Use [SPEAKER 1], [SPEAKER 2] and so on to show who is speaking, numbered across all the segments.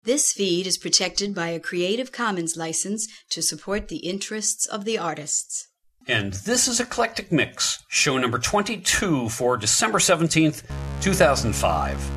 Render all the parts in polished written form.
[SPEAKER 1] This feed is protected by a Creative Commons license to support the interests of the artists.
[SPEAKER 2] And this is Eclectic Mix, show number 22 for December 17th, 2005.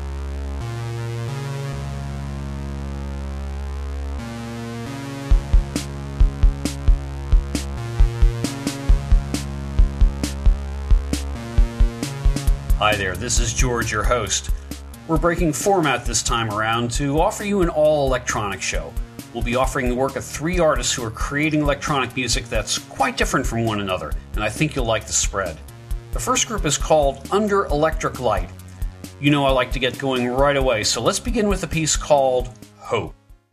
[SPEAKER 2] Hi there, this is George, your host. We're breaking format this time around to offer you an all-electronic show. We'll be offering the work of 3 artists who are creating electronic music that's quite different from one another, and I think you'll like the spread. The first group is called Under Electric Light. You know I like to get going right away, so let's begin with a piece called Hope.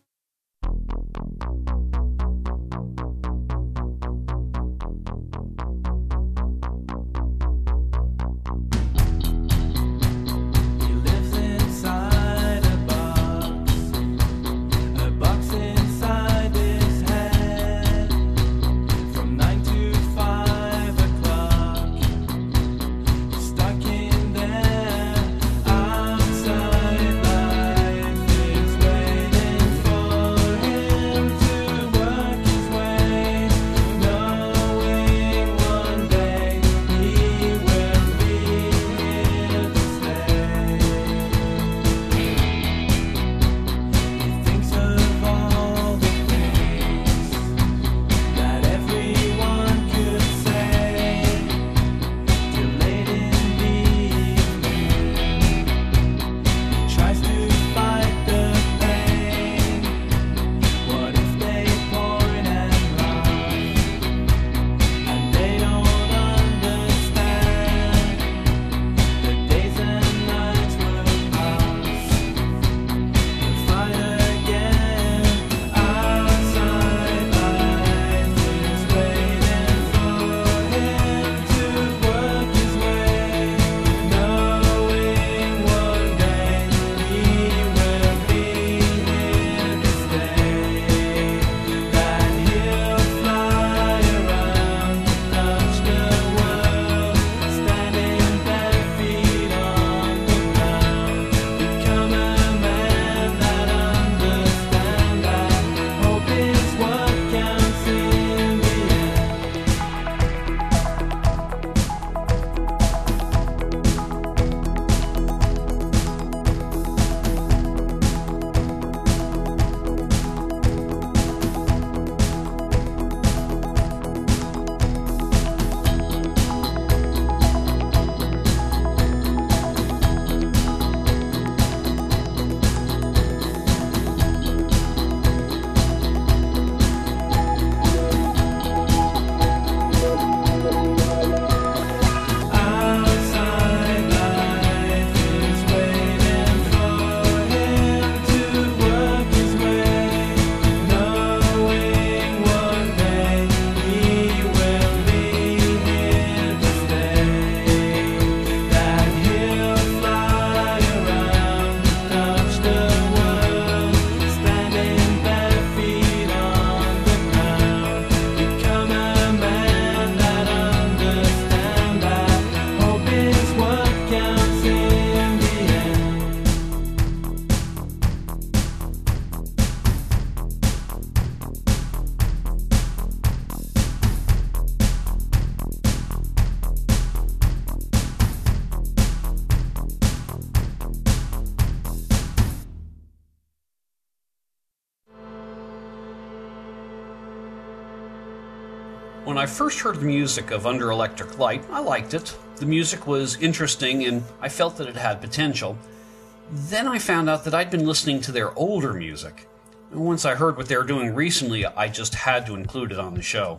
[SPEAKER 2] When I first heard the music of Under Electric Light, I liked it. The music was interesting and I felt that it had potential. Then I found out that I'd been listening to their older music. And once I heard what they were doing recently, I just had to include it on the show.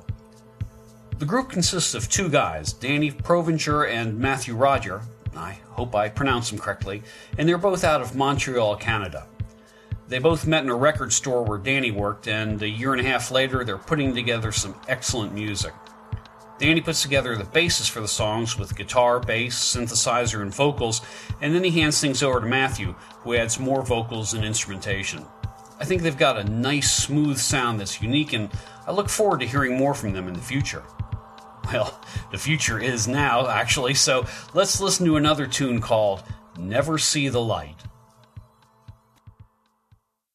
[SPEAKER 2] The group consists of 2 guys, Danny Provinger and Matthew Roger. I hope I pronounced them correctly. And they're both out of Montreal, Canada. They both met in a record store where Danny worked, and a year and a half later, they're putting together some excellent music. Danny puts together the basis for the songs with guitar, bass, synthesizer, and vocals, and then he hands things over to Matthew, who adds more vocals and instrumentation. I think they've got a nice, smooth sound that's unique, and I look forward to hearing more from them in the future. Well, the future is now, actually, so let's listen to another tune called Never See the Light.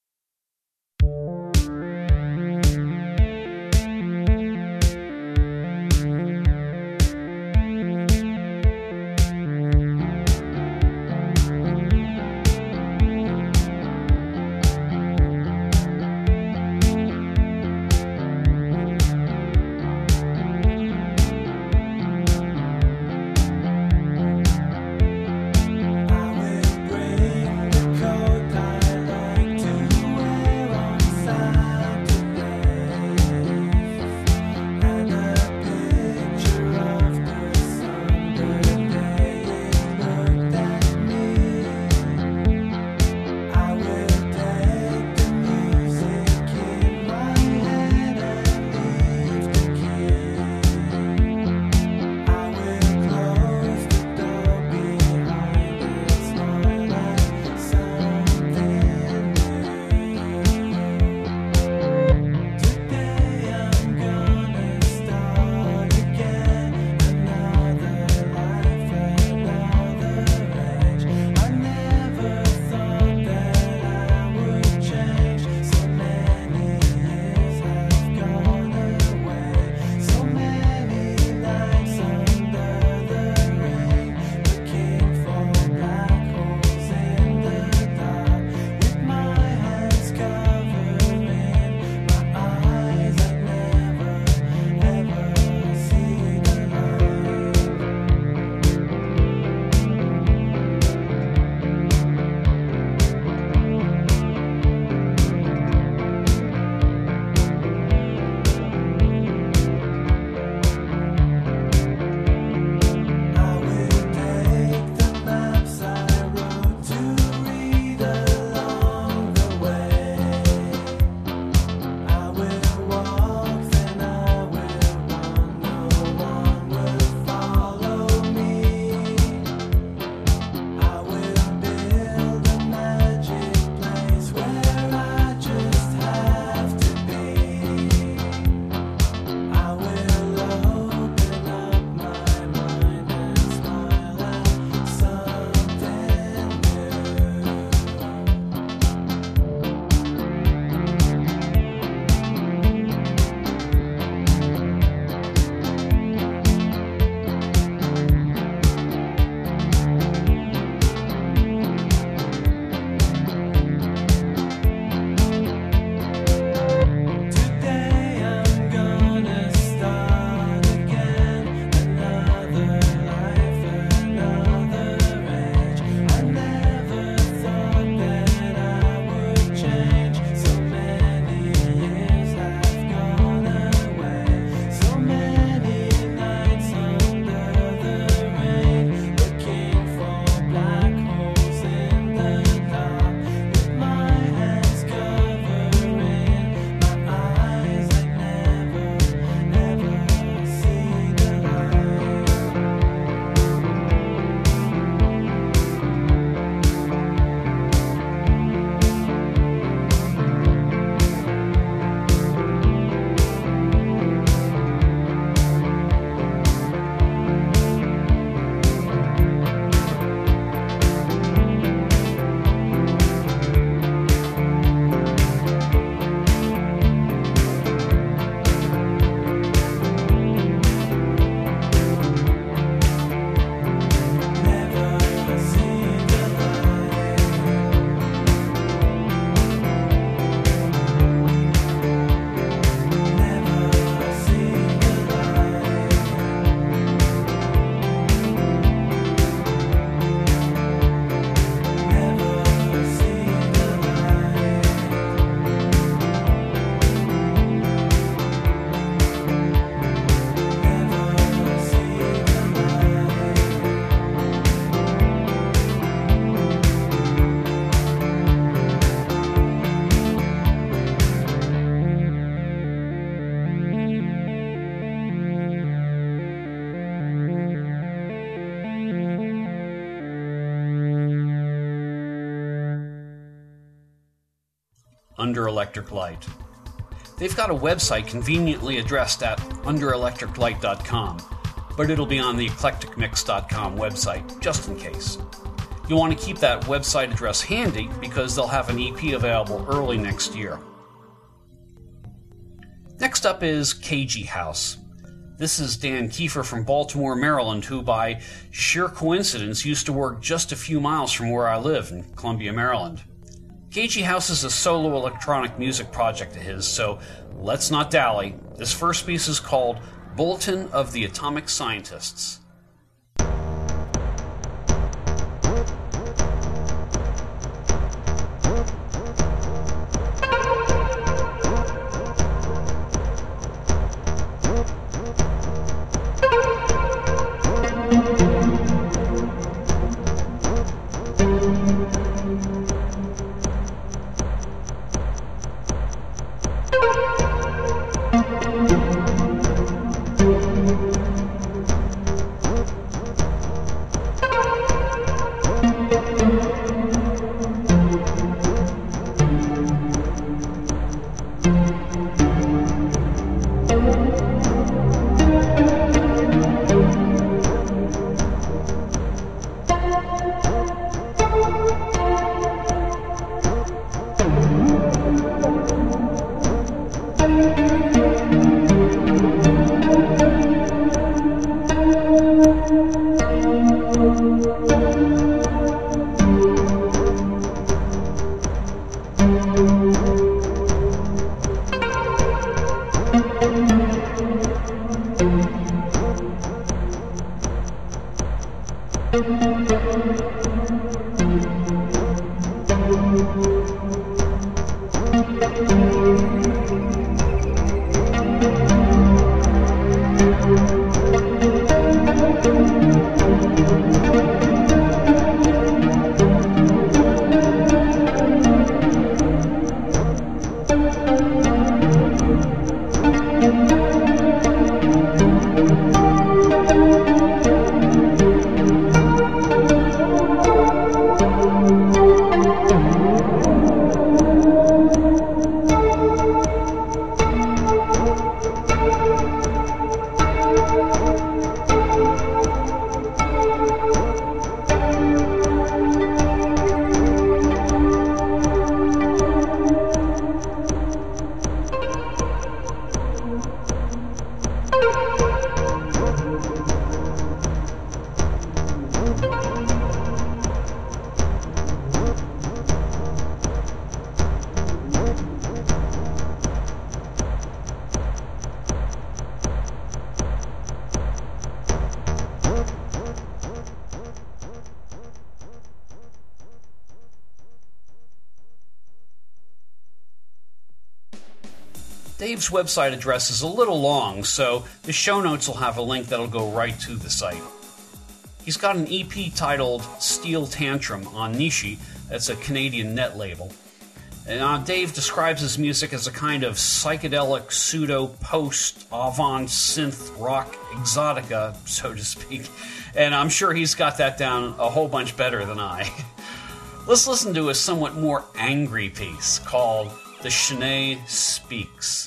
[SPEAKER 2] Under Electric Light. They've got a website conveniently addressed at underelectriclight.com, but it'll be on the eclecticmix.com website, just in case. You'll want to keep that website address handy because they'll have an EP available early next year. Next up is KG House. This is Dan Kiefer from Baltimore, Maryland, who by sheer coincidence used to work just a few miles from where I live in Columbia, Maryland. KG House is a solo electronic music project of his, so let's not dally. This first piece is called Bulletin of the Atomic Scientists. Dave's website address is a little long, so the show notes will have a link that'll go right to the site. He's got an EP titled Steel Tantrum on Nishi. That's a Canadian net label. And Dave describes his music as a kind of psychedelic, pseudo-post, avant-synth rock exotica, so to speak. And I'm sure he's got that down a whole bunch better than I. Let's listen to a somewhat more angry piece called The Shanae Speaks.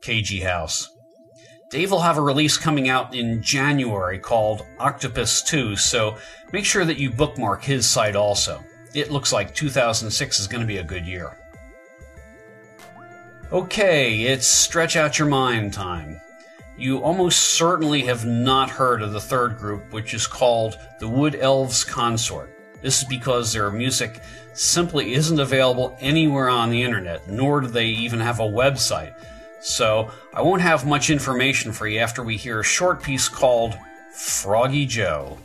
[SPEAKER 2] KG House. Dave will have a release coming out in January called Octopus 2, so make sure that you bookmark his site also. It looks like 2006 is going to be a good year. Okay, it's Stretch Out Your Mind time. You almost certainly have not heard of the third group, which is called the Wood Elves Consort. This is because their music simply isn't available anywhere on the internet, nor do they even have a website. So I won't have much information for you after we hear a short piece called Froggy Joe.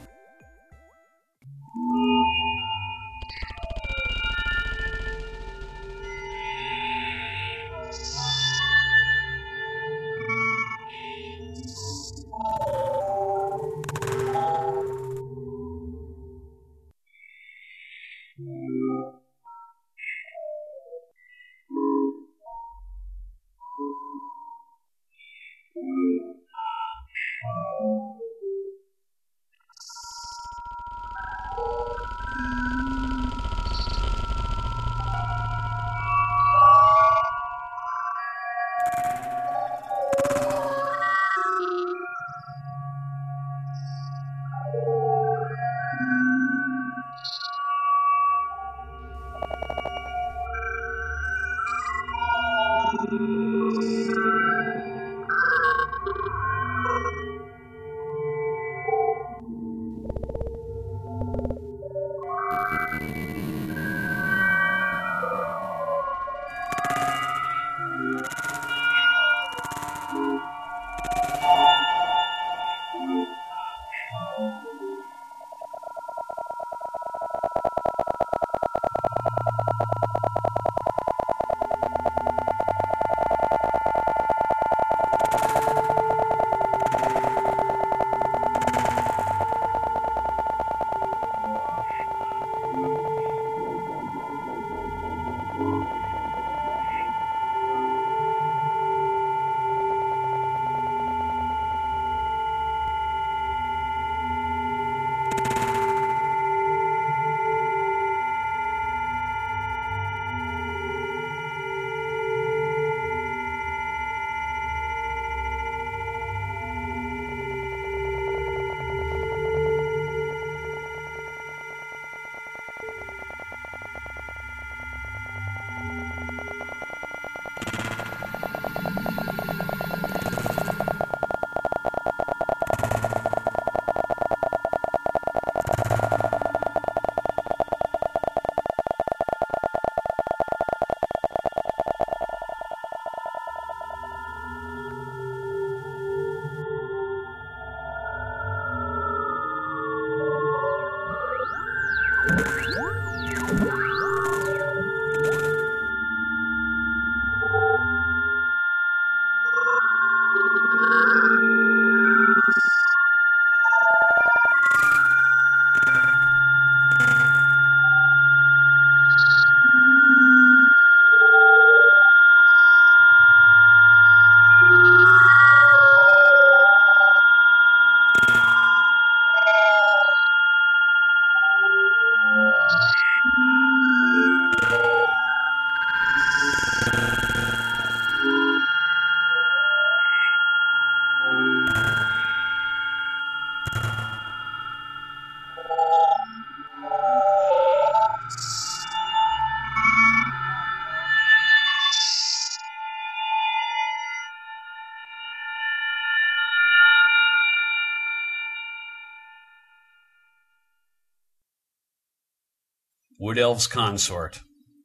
[SPEAKER 2] Wood Elves Consort.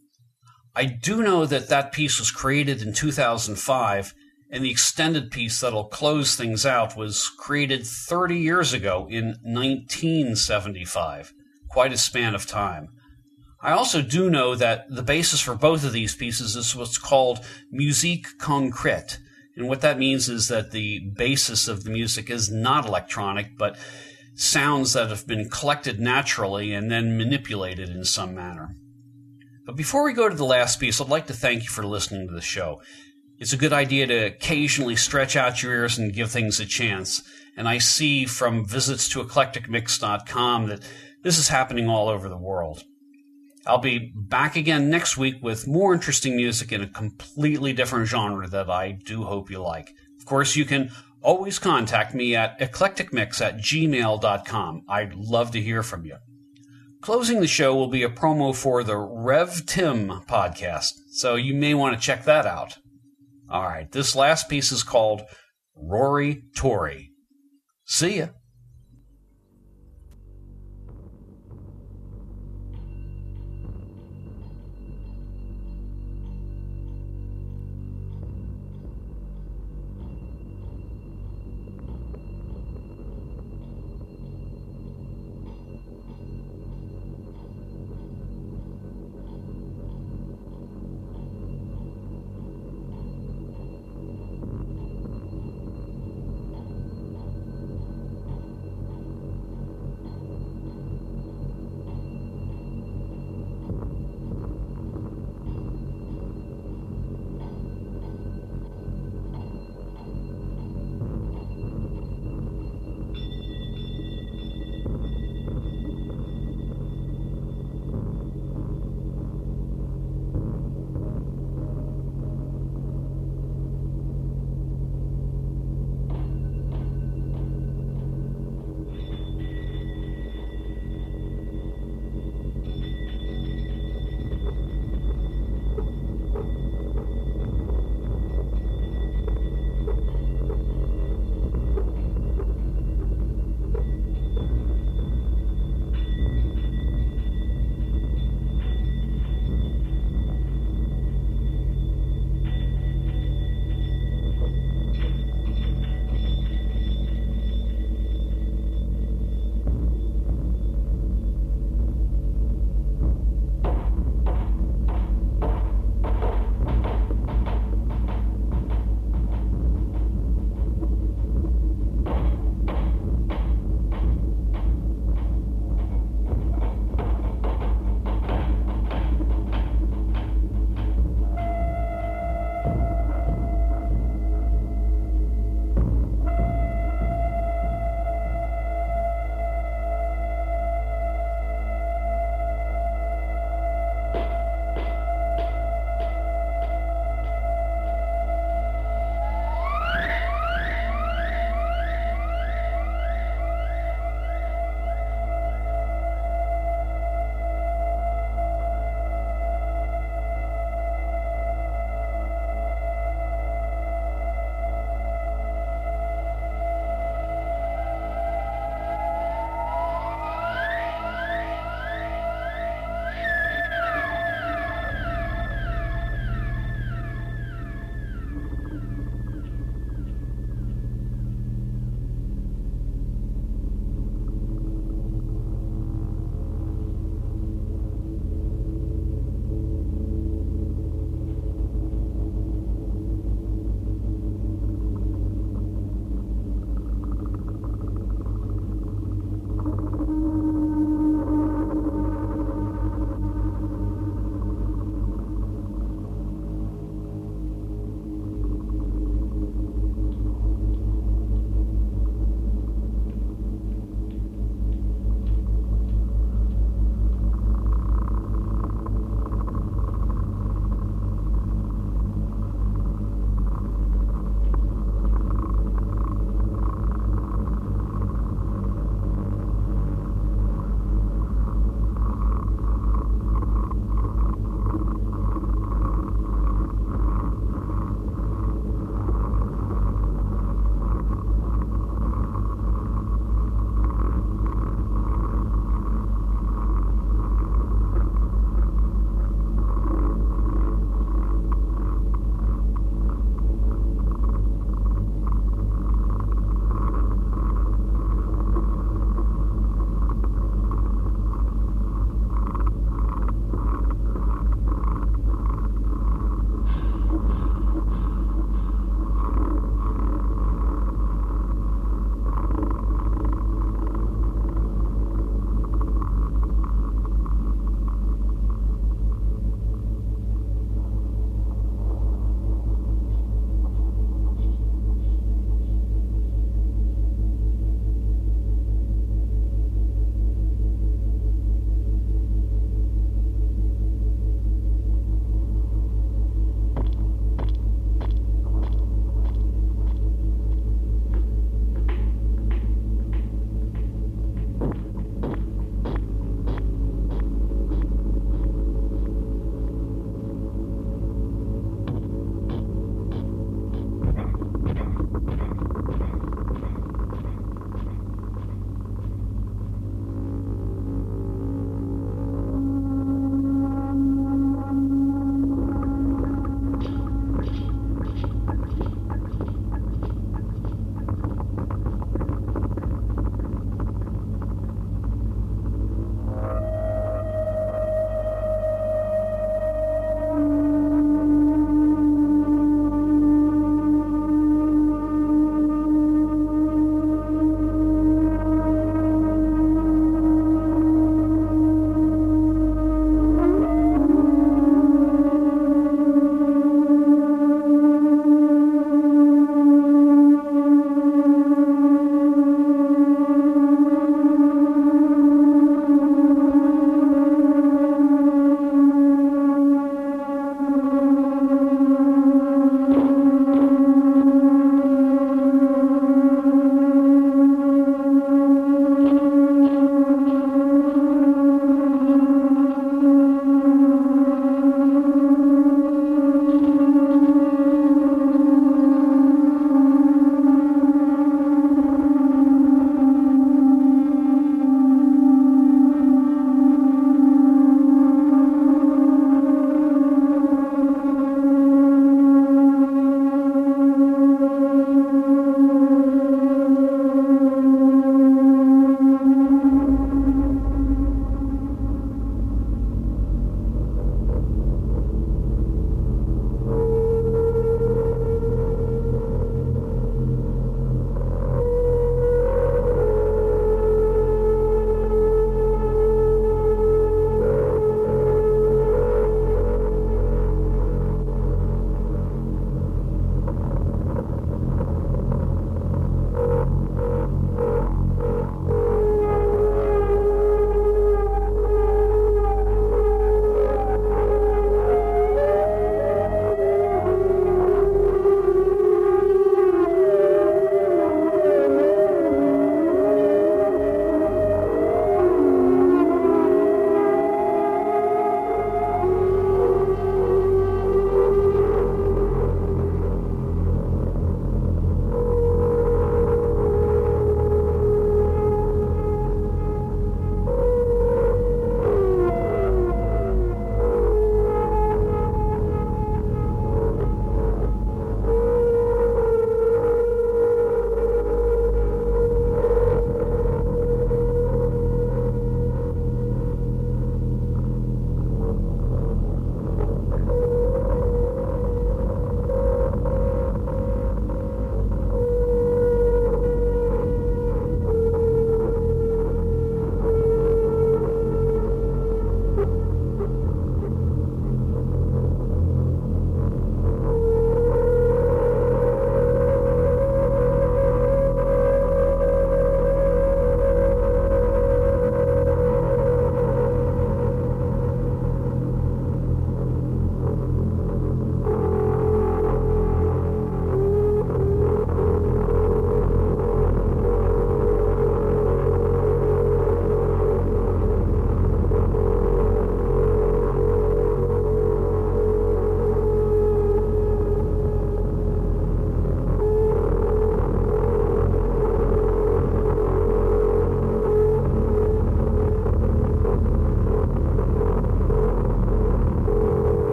[SPEAKER 2] I do know that that piece was created in 2005, and the extended piece that'll close things out was created 30 years ago in 1975. Quite a span of time. I also do know that the basis for both of these pieces is what's called musique concrète. And what that means is that the basis of the music is not electronic, but sounds that have been collected naturally and then manipulated in some manner. But before we go to the last piece, I'd like to thank you for listening to the show. It's a good idea to occasionally stretch out your ears and give things a chance. And I see from visits to eclecticmix.com that this is happening all over the world. I'll be back again next week with more interesting music in a completely different genre that I do hope you like. Of course, you can always contact me at eclecticmix@gmail.com. I'd love to hear from you. Closing the show will be a promo for the Rev Tim podcast, so you may want to check that out. All right, this last piece is called Rory Tory. See ya.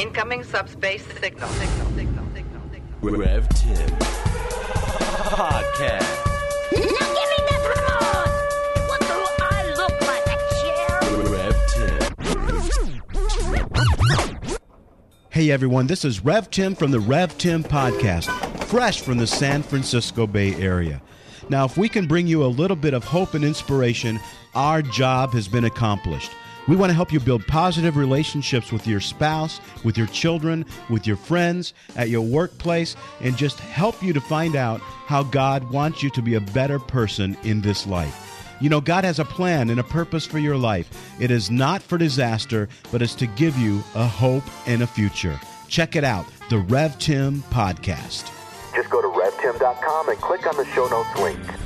[SPEAKER 3] Incoming subspace signal.
[SPEAKER 4] Rev Tim Podcast.
[SPEAKER 5] Now give me the remote! What do I look like, a chair?
[SPEAKER 4] Rev Tim.
[SPEAKER 6] Hey everyone, this is Rev Tim from the Rev Tim Podcast, fresh from the San Francisco Bay Area. Now, if we can bring you a little bit of hope and inspiration, our job has been accomplished. We want to help you build positive relationships with your spouse, with your children, with your friends, at your workplace, and just help you to find out how God wants you to be a better person in this life. You know, God has a plan and a purpose for your life. It is not for disaster, but it's to give you a hope and a future. Check it out, the Rev Tim Podcast.
[SPEAKER 7] Just go to RevTim.com and click on the show notes link.